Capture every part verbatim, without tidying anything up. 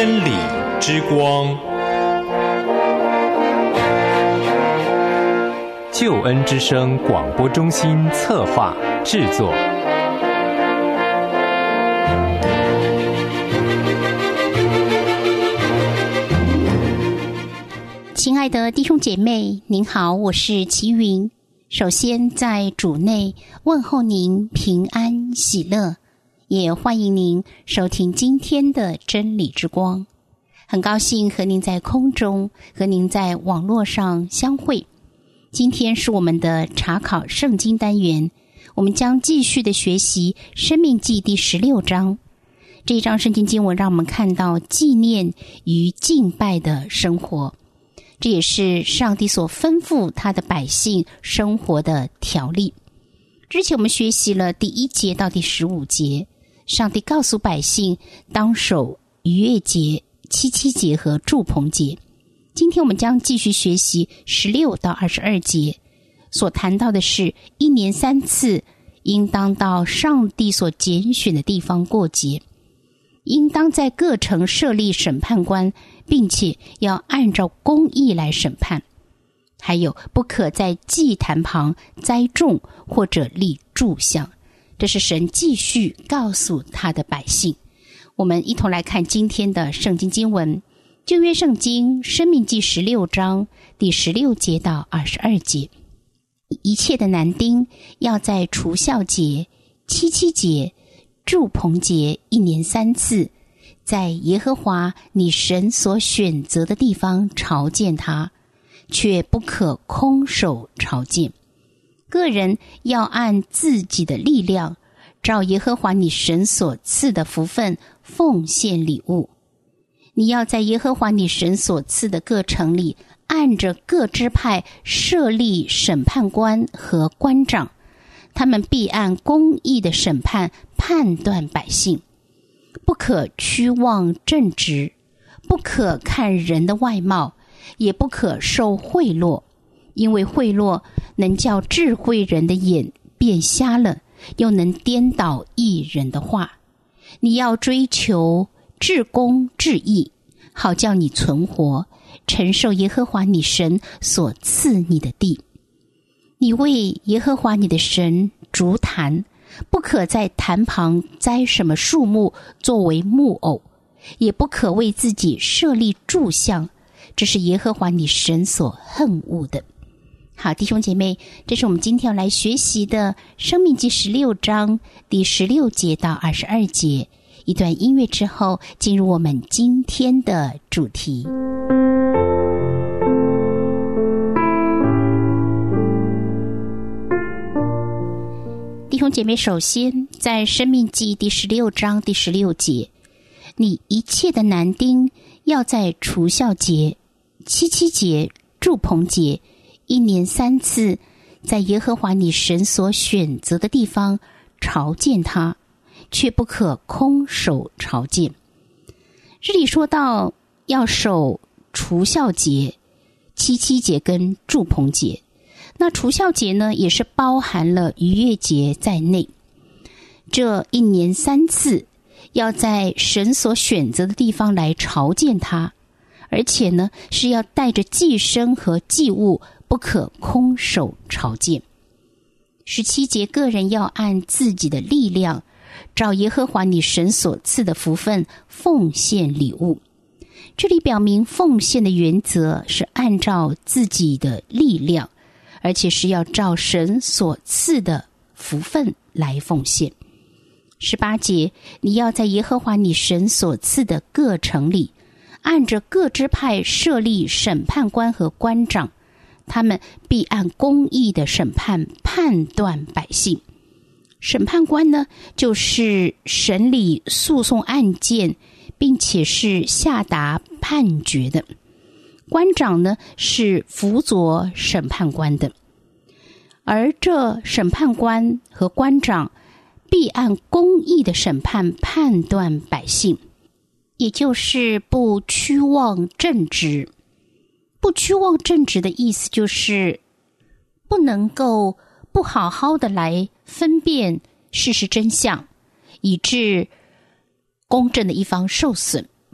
真理之光，救恩之声广播中心策划制作。 亲爱的弟兄姐妹，您好，我是齐云。首先在主内问候您平安喜乐，也欢迎您收听今天的真理之光。很高兴和您在空中，和您在网络上相会。今天是我们的查考圣经单元，我们将继续的学习申命记第十六章。这一章圣经经文让我们看到纪念与敬拜的生活，这也是上帝所吩咐他的百姓生活的条例。之前我们学习了第一节到第十五节，上帝告诉百姓当守逾越节、七七节和住棚节。今天我们将继续学习十六到二十二节，所谈到的是一年三次应当到上帝所拣选的地方过节，应当在各城设立审判官，并且要按照公义来审判。还有不可在祭坛旁栽种或者立柱像，这是神继续告诉他的百姓。我们一同来看今天的圣经经文，旧约圣经申命记十六章第十六节到二十二节。一切的男丁要在除酵节、七七节、住棚节一年三次，在耶和华你神所选择的地方朝见他，却不可空手朝见。个人要按自己的力量，照耶和华你神所赐的福分奉献礼物。你要在耶和华你神所赐的各城里，按着各支派设立审判官和官长，他们必按公义的审判判断百姓。不可屈望正直，不可看人的外貌，也不可受贿赂，因为贿赂能叫智慧人的眼变瞎了，又能颠倒义人的话。你要追求至公至义，好叫你存活，承受耶和华你神所赐你的地。你为耶和华你的神筑坛，不可在坛旁栽什么树木作为木偶，也不可为自己设立柱像，这是耶和华你神所恨恶的。好，弟兄姐妹，这是我们今天要来学习的申命记十六章第十六节到二十二节。一段音乐之后，进入我们今天的主题。弟兄姐妹，首先在申命记第十六章第十六节，你一切的男丁要在除酵节、七七节、住棚节一年三次，在耶和华你神所选择的地方朝见他，却不可空手朝见。这里说到要守除酵节、七七节跟住棚节，那除酵节呢，也是包含了逾越节在内。这一年三次，要在神所选择的地方来朝见他，而且呢，是要带着祭牲和祭物，不可空手朝见。十七节，个人要按自己的力量，照耶和华你神所赐的福分奉献礼物。这里表明奉献的原则是按照自己的力量，而且是要照神所赐的福分来奉献。十八节，你要在耶和华你神所赐的各城里，按着各支派设立审判官和官长，他们必按公义的审判判断百姓。审判官呢，就是审理诉讼案件，并且是下达判决的。官长呢，是辅佐审判官的。而这审判官和官长必按公义的审判判断百姓，也就是不屈望正直。不屈望正直的意思就是不能够不好好的来分辨事实真相，以致公正的一方受损，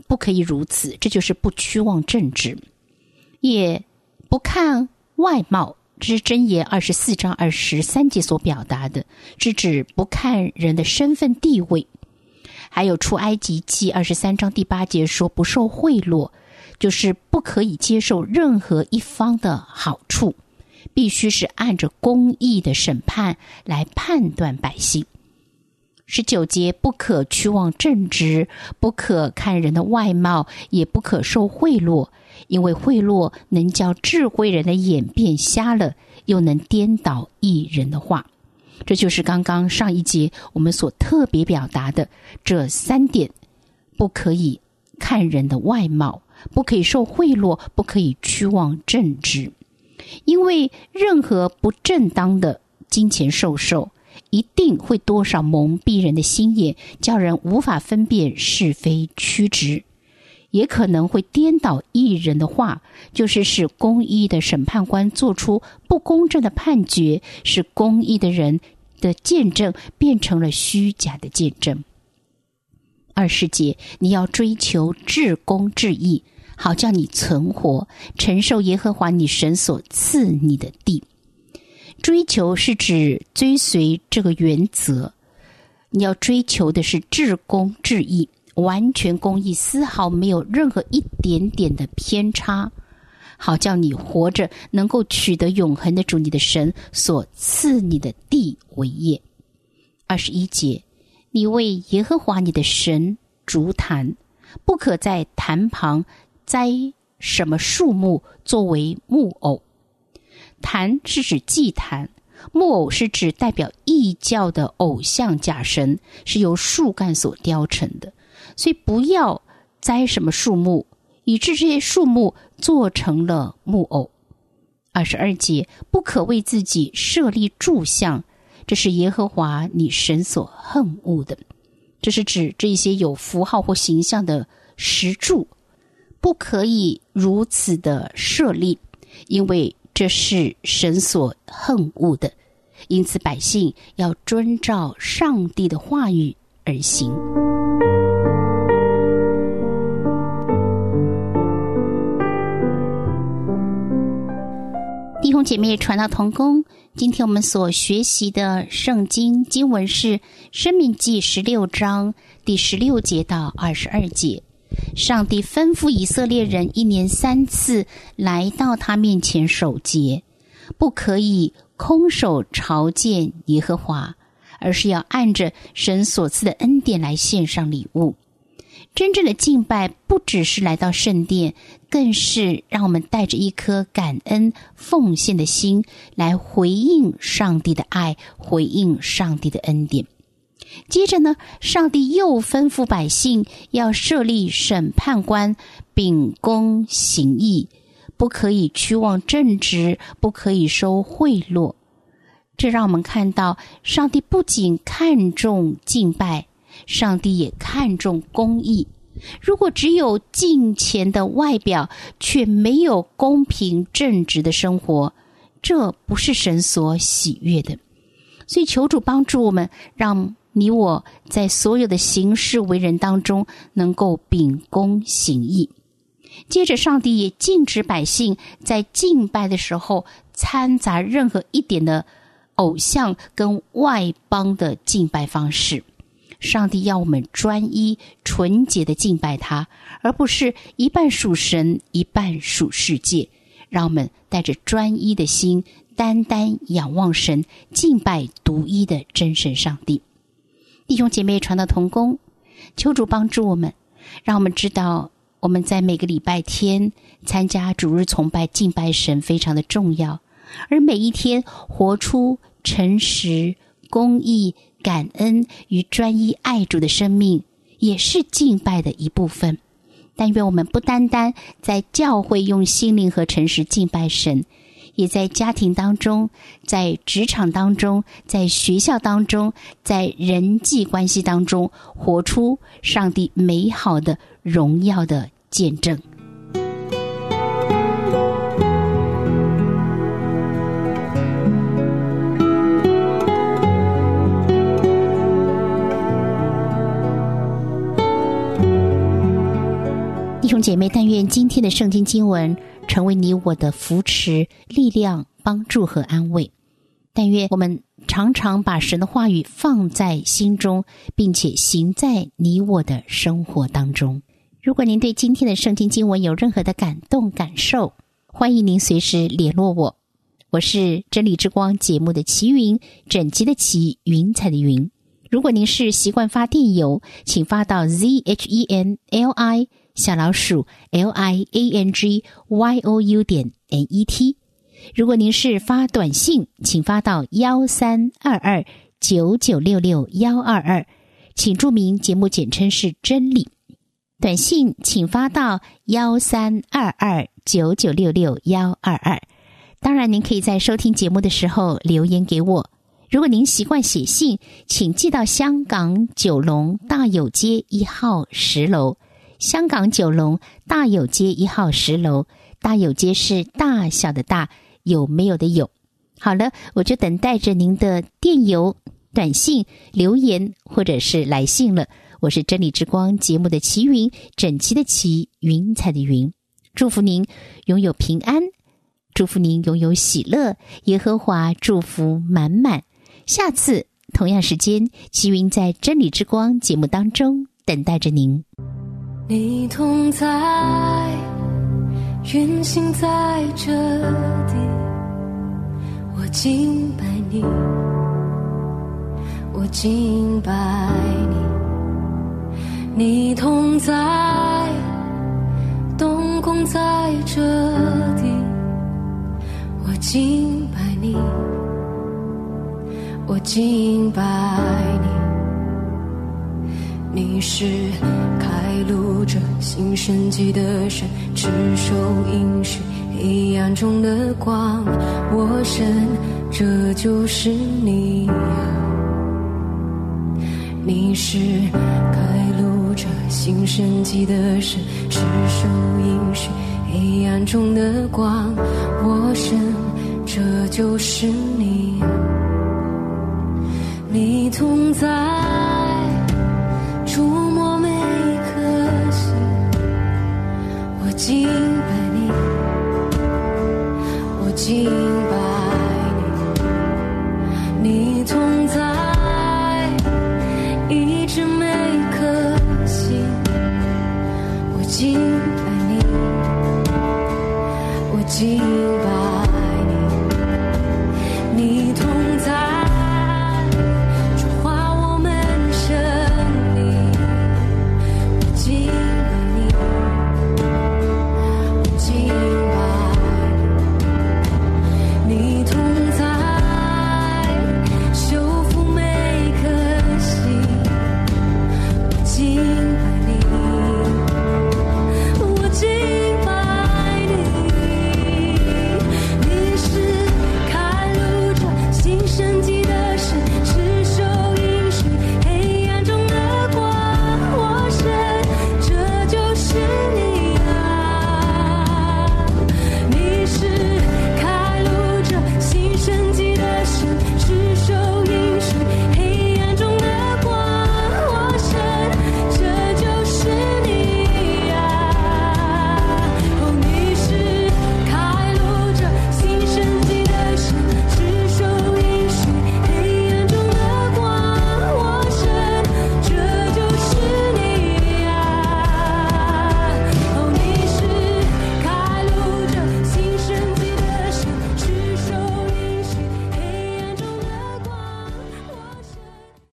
不可以如此，这就是不屈望正直，也不看外貌，这是箴言二十四章二十三节所表达的，是指不看人的身份地位。还有出埃及记二十三章第八节说不受贿赂，就是不可以接受任何一方的好处，必须是按着公义的审判来判断百姓。十九节不可屈望正直，不可看人的外貌，也不可受贿赂，因为贿赂能叫智慧人的眼变瞎了，又能颠倒义人的话。这就是刚刚上一节我们所特别表达的这三点：不可以看人的外貌，不可以受贿赂，不可以屈望正直。因为任何不正当的金钱授受，一定会多少蒙蔽人的心眼，叫人无法分辨是非曲直，也可能会颠倒义人的话，就是使公义的审判官做出不公正的判决，使公义的人的见证变成了虚假的见证。二十节，你要追求至公至义，好叫你存活，承受耶和华你神所赐你的地。追求是指追随这个原则，你要追求的是至公至义，完全公义，丝毫没有任何一点点的偏差，好叫你活着能够取得永恒的主你的神所赐你的地为业。二十一节，你为耶和华你的神筑坛，不可在坛旁栽什么树木作为木偶。坛是指祭坛，木偶是指代表异教的偶像假神，是由树干所雕成的，所以不要栽什么树木，以致这些树木做成了木偶。二十二节，不可为自己设立柱像，这是耶和华你神所恨恶的。这是指这些有符号或形象的石柱，不可以如此的设立，因为这是神所恨恶的。因此百姓要遵照上帝的话语而行。弟兄姐妹传道同工，今天我们所学习的圣经经文是申命记十六章第十六节到二十二节。上帝吩咐以色列人一年三次来到他面前守节，不可以空手朝见耶和华，而是要按着神所赐的恩典来献上礼物。真正的敬拜不只是来到圣殿，更是让我们带着一颗感恩奉献的心来回应上帝的爱，回应上帝的恩典。接着呢，上帝又吩咐百姓要设立审判官，秉公行义，不可以屈望正直，不可以收贿赂。这让我们看到，上帝不仅看重敬拜，上帝也看重公义。如果只有敬虔的外表，却没有公平正直的生活，这不是神所喜悦的。所以求主帮助我们，让你我在所有的行事为人当中能够秉公行义。接着上帝也禁止百姓在敬拜的时候掺杂任何一点的偶像跟外邦的敬拜方式。上帝要我们专一纯洁的敬拜他，而不是一半属神一半属世界。让我们带着专一的心，单单仰望神，敬拜独一的真神上帝。弟兄姐妹传道同工，求主帮助我们，让我们知道我们在每个礼拜天参加主日崇拜敬拜神非常的重要，而每一天活出诚实、公义、感恩与专一爱主的生命，也是敬拜的一部分。但愿我们不单单在教会用心灵和诚实敬拜神，也在家庭当中，在职场当中，在学校当中，在人际关系当中，活出上帝美好的荣耀的见证。 妹，但愿今天的圣经经文成为你我的扶持、力量、帮助和安慰。但愿我们常常把神的话语放在心中，并且行在你我的生活当中。如果您对今天的圣经经文有任何的感动感受，欢迎您随时联络我。我是真理之光节目的齐云，整齐的齐，云彩的云。如果您是习惯发电邮，请发到 z h e n l i 小老鼠 l i a n g y o u 点 n e t。如果您是发短信，请发到一三二二九九六六一二二，请注明节目简称是真理。短信请发到一三二二九九六六一二二。当然，您可以在收听节目的时候留言给我。如果您习惯写信，请寄到香港九龙大有街一号十楼。香港九龙大有街一号十楼，大有街是大小的大，有没有的有。好了，我就等待着您的电邮、短信、留言或者是来信了。我是真理之光节目的齐云，整齐的齐，云彩的云。祝福您拥有平安，祝福您拥有喜乐，耶和华祝福满满。下次同样时间，齐云在真理之光节目当中等待着您。 你同在，运行在这地，我敬拜你，我敬拜你。你同在，动工在这地，我敬拜你，我敬拜你。你是开路者，行神迹的神，持守应许黑暗中的光，我神，这就是你啊。你是开路者，行神迹的神，持守应许黑暗中的光，我神，这就是你啊。你同在，触摸每颗心，我敬拜你，我敬拜你。你同在，医治每颗心，我敬拜你，我敬